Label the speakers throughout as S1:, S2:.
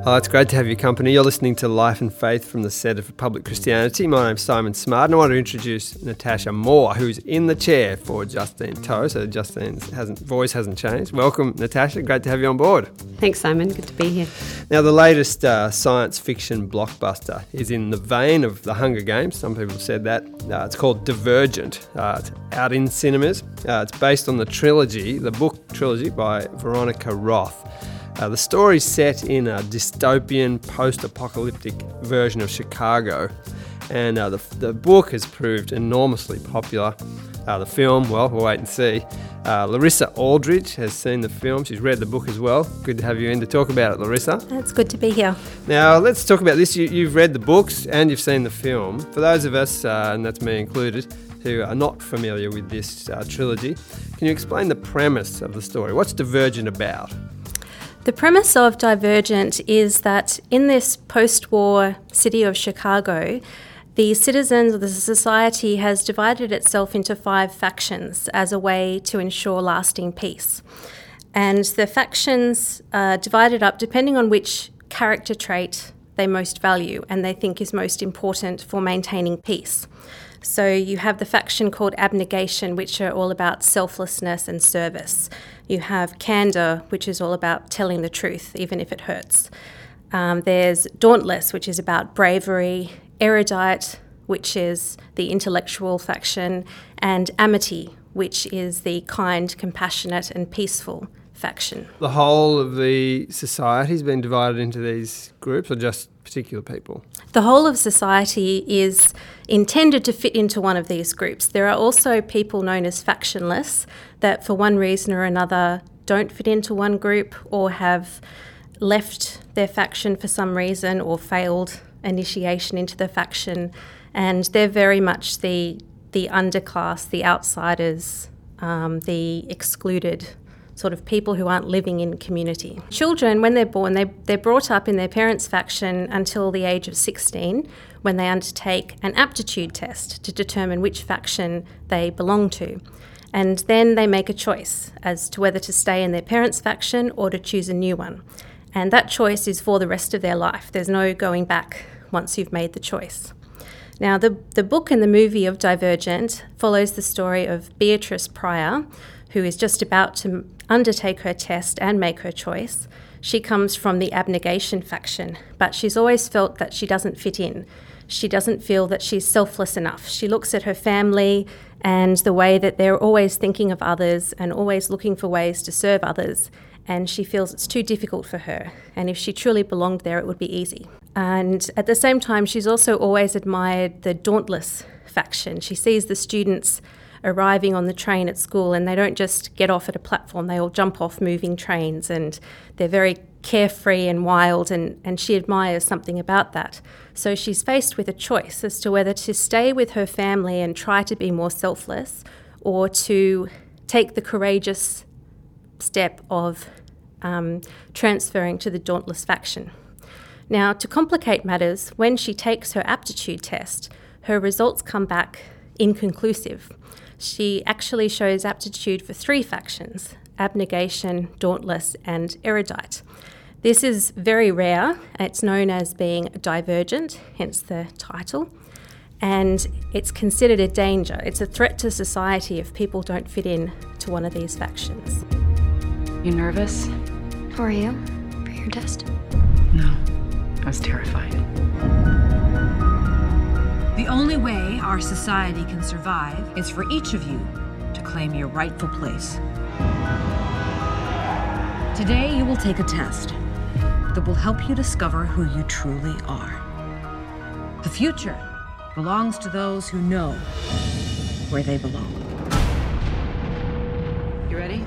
S1: Oh, it's great to have your company. You're listening to Life and Faith from the set of Public Christianity. My name's Simon Smart, and I want to introduce Natasha Moore, who's in the chair for Justine Toe. So Justine's voice hasn't changed. Welcome, Natasha. Great to have you on board.
S2: Thanks, Simon. Good to be here.
S1: Now, the latest science fiction blockbuster is in the vein of The Hunger Games. Some people have said that. It's called Divergent. It's out in cinemas. It's based on the book trilogy by Veronica Roth. The story's set in a dystopian, post-apocalyptic version of Chicago, and the book has proved enormously popular. The film, well, we'll wait and see. Larissa Aldridge has seen the film. She's read the book as well. Good to have you in to talk about it, Larissa.
S2: It's good to be here.
S1: Now, let's talk about this. You've read the books and you've seen the film. For those of us, and that's me included, who are not familiar with this trilogy, can you explain the premise of the story? What's Divergent about?
S2: The premise of Divergent is that in this post-war city of Chicago, the citizens of the society has divided itself into 5 factions as a way to ensure lasting peace. And the factions are divided up depending on which character trait they most value and they think is most important for maintaining peace. So you have the faction called Abnegation, which are all about selflessness and service. You have Candor, which is all about telling the truth, even if it hurts. There's Dauntless, which is about bravery. Erudite, which is the intellectual faction. And Amity, which is the kind, compassionate and peaceful faction.
S1: The whole of the society's been divided into these groups, or just particular people?
S2: The whole of society is intended to fit into one of these groups. There are also people known as factionless that for one reason or another don't fit into one group or have left their faction for some reason or failed initiation into the faction, and they're very much the underclass, the outsiders, the excluded sort of people who aren't living in community. Children, when they're born, they're brought up in their parents' faction until the age of 16, when they undertake an aptitude test to determine which faction they belong to. And then they make a choice as to whether to stay in their parents' faction or to choose a new one. And that choice is for the rest of their life. There's no going back once you've made the choice. Now, the book and the movie of Divergent follows the story of Beatrice Pryor, who is just about to undertake her test and make her choice. She comes from the Abnegation faction, but she's always felt that she doesn't fit in. She doesn't feel that she's selfless enough. She looks at her family and the way that they're always thinking of others and always looking for ways to serve others, and she feels it's too difficult for her. And if she truly belonged there, it would be easy. And at the same time, she's also always admired the Dauntless faction. She sees the students arriving on the train at school and they don't just get off at a platform, they all jump off moving trains and they're very carefree and wild, and she admires something about that. So she's faced with a choice as to whether to stay with her family and try to be more selfless or to take the courageous step of transferring to the Dauntless faction. Now, to complicate matters, when she takes her aptitude test, her results come back inconclusive. She actually shows aptitude for 3 factions: Abnegation, Dauntless, and Erudite. This is very rare. It's known as being divergent, hence the title, and it's considered a danger. It's a threat to society if people don't fit in to one of these factions.
S3: You nervous?
S4: How are you for your test?
S3: No, I was terrified.
S5: The only way our society can survive is for each of you to claim your rightful place. Today, you will take a test that will help you discover who you truly are. The future belongs to those who know where they belong. You ready?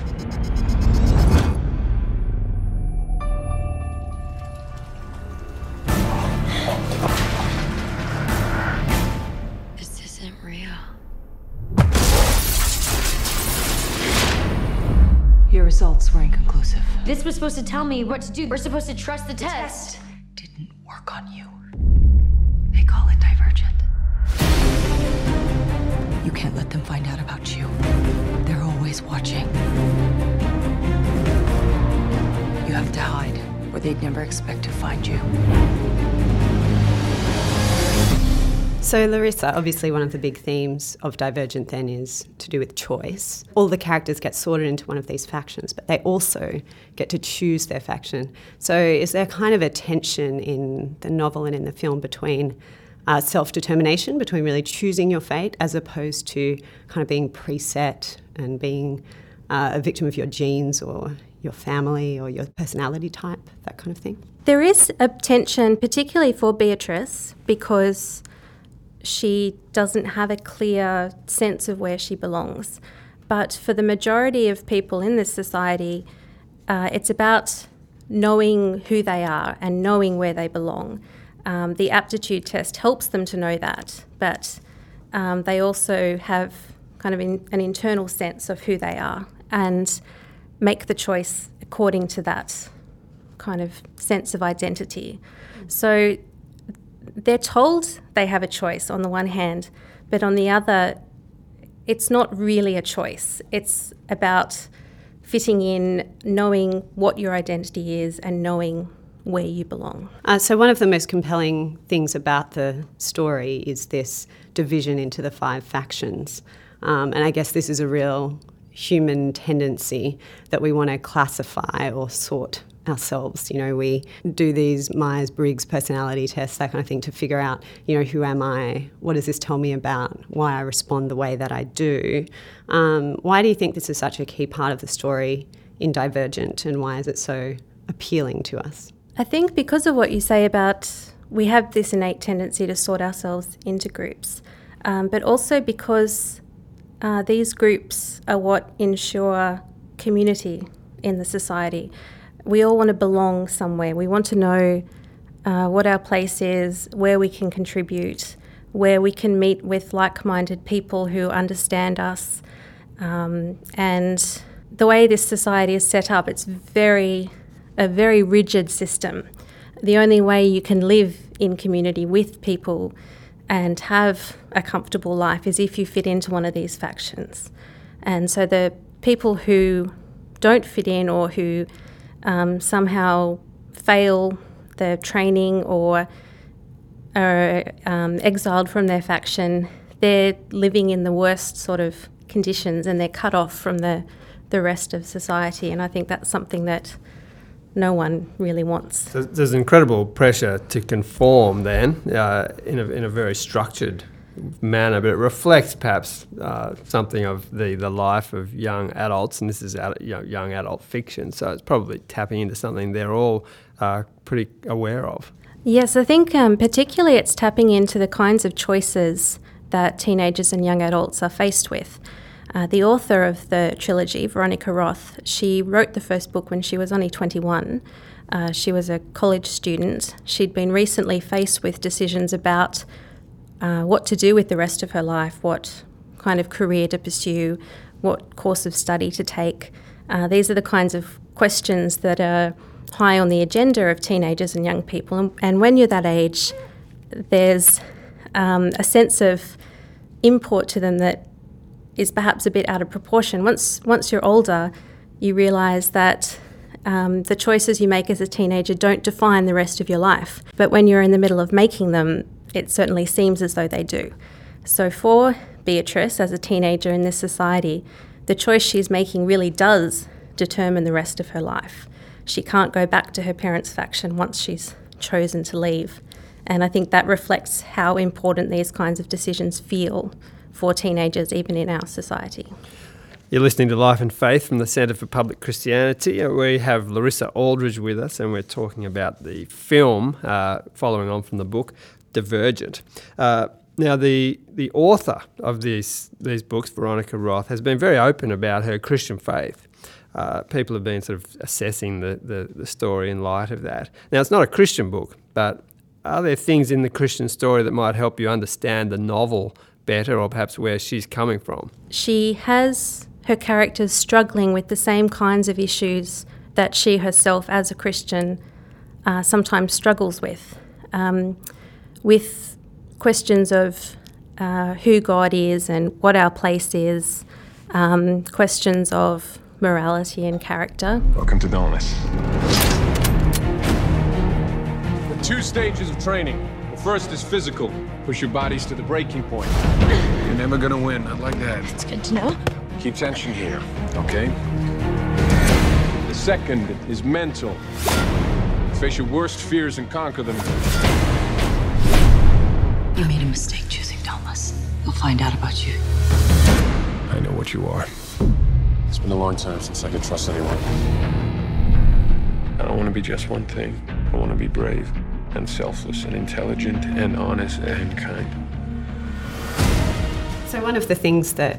S4: This isn't real.
S3: Your results were inconclusive.
S4: This was supposed to tell me what to do. We're supposed to trust the test.
S3: Didn't work on you. They call it divergent. You can't let them find out about you. They're always watching. You have to hide, or they'd never expect to find you.
S6: So Larissa, obviously one of the big themes of Divergent then is to do with choice. All the characters get sorted into one of these factions, but they also get to choose their faction. So is there kind of a tension in the novel and in the film between self-determination, between really choosing your fate as opposed to kind of being preset and being a victim of your genes or your family or your personality type, that kind of thing?
S2: There is a tension, particularly for Beatrice, because she doesn't have a clear sense of where she belongs. But for the majority of people in this society, it's about knowing who they are and knowing where they belong. The aptitude test helps them to know that, but they also have kind of an internal sense of who they are and make the choice according to that kind of sense of identity. So they're told they have a choice on the one hand, but on the other, it's not really a choice. It's about fitting in, knowing what your identity is and knowing where you belong.
S6: So one of the most compelling things about the story is this division into the 5 factions. And I guess this is a real human tendency that we want to classify or sort ourselves. You know, we do these Myers-Briggs personality tests, that kind of thing, to figure out, you know, who am I? What does this tell me about why I respond the way that I do? Why do you think this is such a key part of the story in Divergent, and why is it so appealing to us?
S2: I think because of what you say about we have this innate tendency to sort ourselves into groups, but also because these groups are what ensure community in the society. We all want to belong somewhere. We want to know what our place is, where we can contribute, where we can meet with like-minded people who understand us. And the way this society is set up, it's a very rigid system. The only way you can live in community with people and have a comfortable life is if you fit into one of these factions. And so the people who don't fit in or who somehow fail the training or are exiled from their faction, they're living in the worst sort of conditions and they're cut off from the rest of society. And I think that's something that no one really wants.
S1: There's incredible pressure to conform then in a very structured manner, but it reflects perhaps something of the life of young adults, and this is young adult fiction, so it's probably tapping into something they're all pretty aware of.
S2: Yes, I think particularly it's tapping into the kinds of choices that teenagers and young adults are faced with. The author of the trilogy, Veronica Roth, she wrote the first book when she was only 21. She was a college student. She'd been recently faced with decisions about what to do with the rest of her life, what kind of career to pursue, what course of study to take. These are the kinds of questions that are high on the agenda of teenagers and young people. And when you're that age, there's a sense of import to them that is perhaps a bit out of proportion. Once you're older, you realise that the choices you make as a teenager don't define the rest of your life. But when you're in the middle of making them, it certainly seems as though they do. So for Beatrice, as a teenager in this society, the choice she's making really does determine the rest of her life. She can't go back to her parents' faction once she's chosen to leave. And I think that reflects how important these kinds of decisions feel for teenagers, even in our society.
S1: You're listening to Life and Faith from the Centre for Public Christianity. We have Larissa Aldridge with us, and we're talking about the film, following on from the book, Divergent. Now, the author of these books, Veronica Roth, has been very open about her Christian faith. People have been sort of assessing the story in light of that. Now, it's not a Christian book, but are there things in the Christian story that might help you understand the novel better, or perhaps where she's coming from? She
S2: has her characters struggling with the same kinds of issues that she herself, as a Christian, sometimes struggles with questions of who God is and what our place is, questions of morality and character.
S7: Welcome to Dauntless. 2 stages of training. The first is physical. Push your bodies to the breaking point. You're never gonna win, not like that.
S3: It's good to know.
S7: Keep tension here, okay? The second is mental. Face your worst fears and conquer them.
S3: You made a mistake choosing Dauntless. He'll find out about you.
S7: I know what you are. It's been a long time since I could trust anyone. I don't want to be just one thing. I want to be brave and selfless and intelligent and honest and kind.
S6: So one of the things that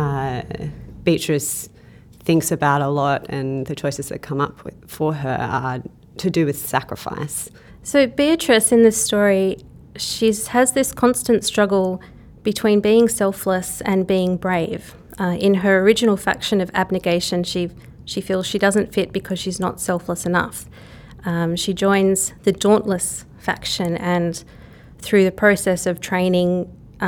S6: Beatrice thinks about a lot, and the choices that come up for her, are to do with sacrifice.
S2: So Beatrice in this story, she has this constant struggle between being selfless and being brave. In her original faction of abnegation, she feels she doesn't fit because she's not selfless enough. She joins the Dauntless faction, and through the process of training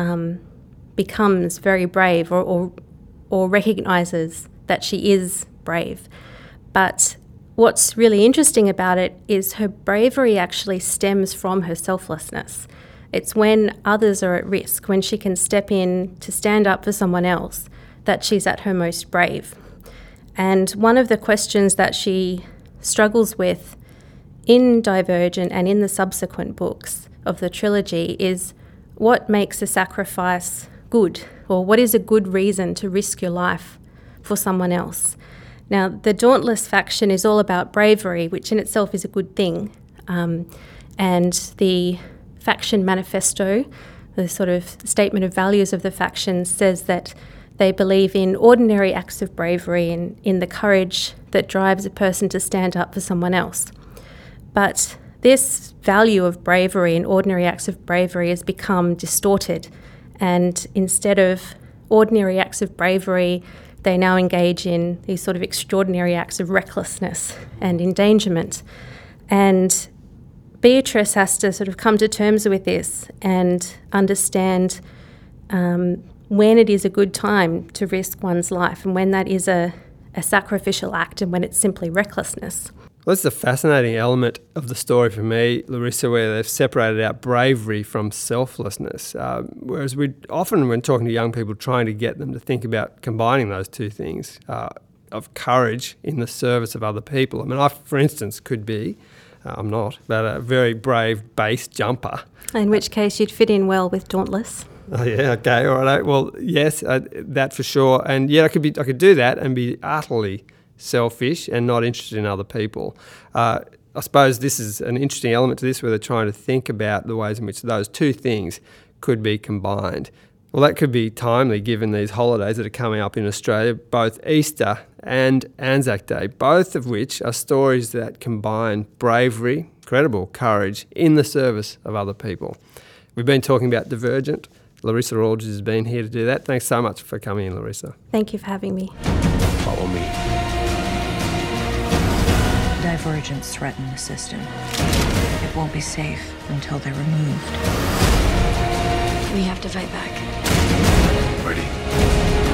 S2: becomes very brave, or recognises that she is brave. But what's really interesting about it is her bravery actually stems from her selflessness. It's when others are at risk, when she can step in to stand up for someone else, that she's at her most brave. And one of the questions that she struggles with in Divergent and in the subsequent books of the trilogy is, what makes a sacrifice good? Or what is a good reason to risk your life for someone else? Now, the Dauntless faction is all about bravery, which in itself is a good thing. And the faction manifesto, the sort of statement of values of the faction, says that they believe in ordinary acts of bravery and in the courage that drives a person to stand up for someone else. But this value of bravery and ordinary acts of bravery has become distorted, and instead of ordinary acts of bravery, they now engage in these sort of extraordinary acts of recklessness and endangerment. And Beatrice has to sort of come to terms with this and understand when it is a good time to risk one's life and when that is a sacrificial act and when it's simply recklessness.
S1: Well, that's a fascinating element of the story for me, Larissa, where they've separated out bravery from selflessness. Whereas we often, when talking to young people, trying to get them to think about combining those two things, of courage in the service of other people. I mean, I, for instance, could be, I'm not, but a very brave base jumper.
S2: In which case you'd fit in well with Dauntless.
S1: Oh yeah, okay, all right. Well, yes, that for sure. And yeah, I could do that and be utterly selfish and not interested in other people. I suppose this is an interesting element to this, where they're trying to think about the ways in which those two things could be combined. Well, that could be timely given these holidays that are coming up in Australia, both Easter and Anzac Day, both of which are stories that combine bravery, incredible courage in the service of other people. We've been talking about Divergent. Larissa Aldridge has been here to do that. Thanks so much for coming in, Larissa.
S2: Thank you for having me.
S7: Follow me.
S3: Divergents threaten the system. It won't be safe until they're removed. We have to fight back.
S7: Ready?